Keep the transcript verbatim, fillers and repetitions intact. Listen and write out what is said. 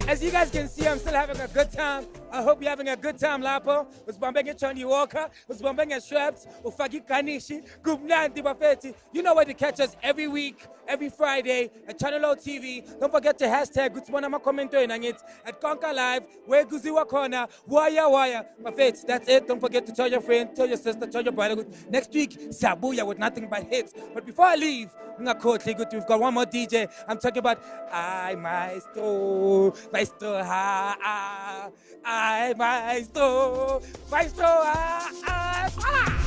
As you guys can see, I'm still having a good time. I hope you're having a good time, Lapo. Usibambenge Johnny Walker, usibambenge Shreps, ufaki Kanishi, Gumnanti Bafeti. You know where to catch us every week, every Friday at Channel O T V. Don't forget to hashtag Gutsmonama commento in it at Conquer Live, where Guziwa Corner, Waya Waya. Bafeti, that's it. Don't forget to tell your friend, tell your sister, tell your brother. Next week, Sabuya with nothing but hits. But before I leave, we've got one more D J. I'm talking about I Maestro, Maestro, ah, ah, I Maestro, Maestro, ah, ah, ah.